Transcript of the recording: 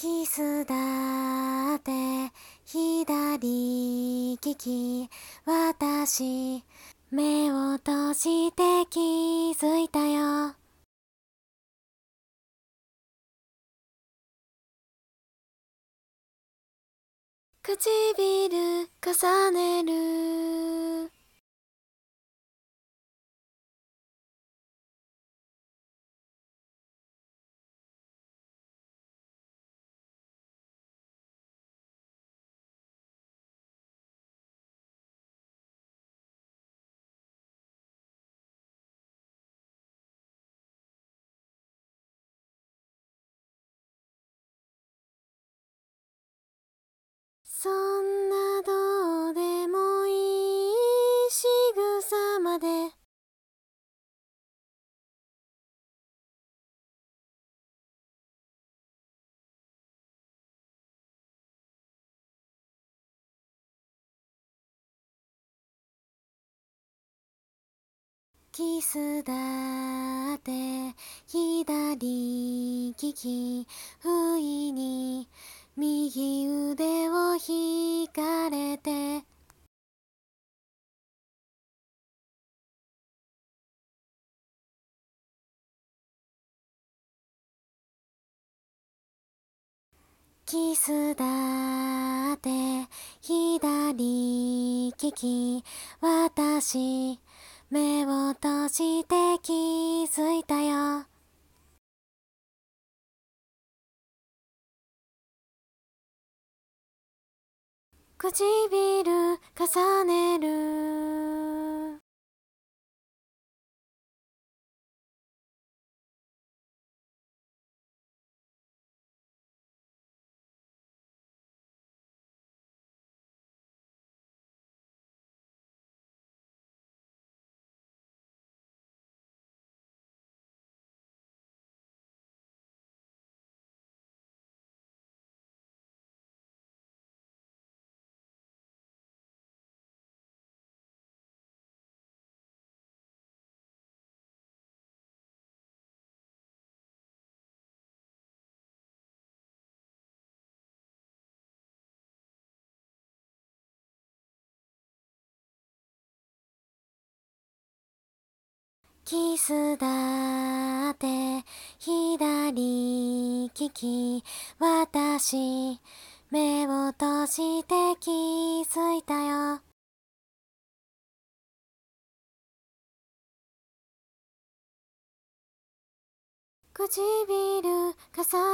キスだって左利き私目を閉じて気づいたよ。唇重ねるそんなどうでもいい仕草までキスだって左利き不意に右腕を引かれてキスだって左利き私目を閉じて気づいたよ。唇重ねるキスだって左利き私目を閉じて気づいたよ。唇重